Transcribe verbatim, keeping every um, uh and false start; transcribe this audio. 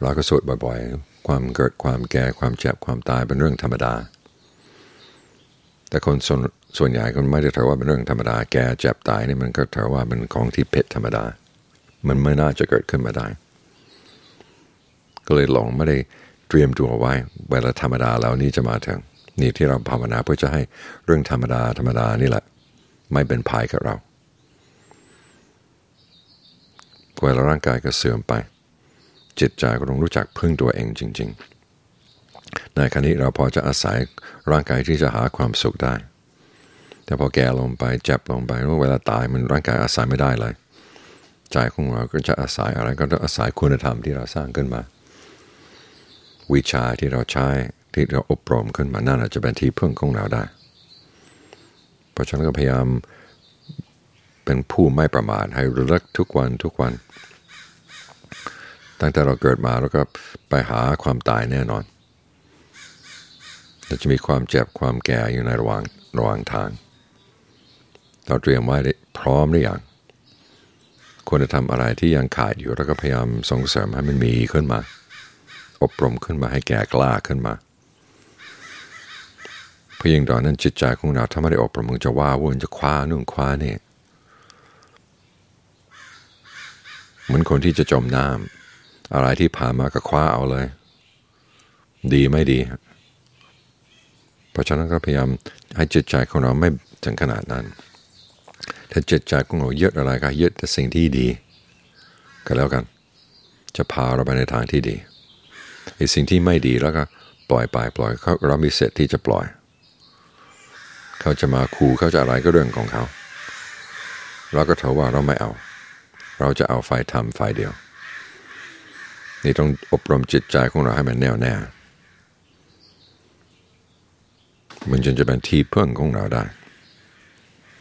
เราก็สวดบ่อยๆความเกิดความแก่ความเจ็บความตายเป็นเรื่องธรรมดาแต่คนส่วนส่วนใหญ่ก็ไม่ได้ถือว่าเป็นเรื่องธรรมดาแก่เจ็บตายนี่มันก็ถือว่าเป็นของที่ผิดธรรมดามันไม่น่าจะเกิดขึ้นมาได้ก็เลยหลงไม่ได้เตรียมตัวไว้เวลาธรรมดาแล้วนี้จะมาถึงนี่ที่เราภาวนาเพื่อจะให้เรื่องธรรมดาธรรมดานี่แหละไม่เป็นภัยกับเราเวลาร่างกายก็เสื่อมไปจิตใจก็ต้องรู้จักพึ่งตัวเองจริงๆในขณะนี้เราพอจะอาศัยร่างกายที่จะหาความสุขได้แต่พอแก่ลงไปเจ็บลงไปเวลาตายมันร่างกายอาศัยไม่ได้เลยใจของเราก็จะอาศัยอะไรก็ต้องอาศัยคุณธรรมที่เราสร้างขึ้นมาวิชาที่เราใช้ที่เราอบรมขึ้นมานั่นอาจจะเป็นที่พึ่งของเราได้เพราะฉะนั้นก็พยายามเป็นผู้ไม่ประมาทให้ระลึกทุกวันทุกวันตั้งแต่เราเกิดมาแล้วก็ไปหาความตายแน่นอนเราจะมีความเจ็บความแก่อยู่ในระหว่างระหว่างทางเราเตรียมไว้พร้อมหรือยังควรจะทำอะไรที่ยังขาดอยู่แล้วก็พยายามส่งเสริมให้มันมีขึ้นมาอบรมขึ้นมาให้แก่กล้าขึ้นมาเพราะยิ่งตอนนั้นจิตใจของเราถ้าไม่ได้อบรมมันจะว้าวุ่นจะคว้านู่นคว้านี่เหมือนคนที่จะจมน้ำอะไรที่ผ่านมาก็คว้าเอาเลยดีไม่ดีเพราะฉะนั้นก็พยายามให้จิตใจของเราไม่ถึงขนาดนั้นถ้าจิตใจของเรายึดอะไรก็ยึดแต่สิ่งที่ดีก็แล้วกันจะพาเราไปในทางที่ดีไอ้สิ่งที่ไม่ดีแล้วก็ปล่อยไปปล่อยเขาเรามีสิทธิ์ที่จะปล่อยเขาจะมาขู่เขาจะอะไรก็เรื่องของเขาเราก็ถือว่าเราไม่เอาเราจะเอาฝ่ายธรรมฝ่ายเดียวนี่ต้องอบรมจิตใจของเราให้มันแน่วแน่มันจนจะเป็นที่พึ่งของเราได้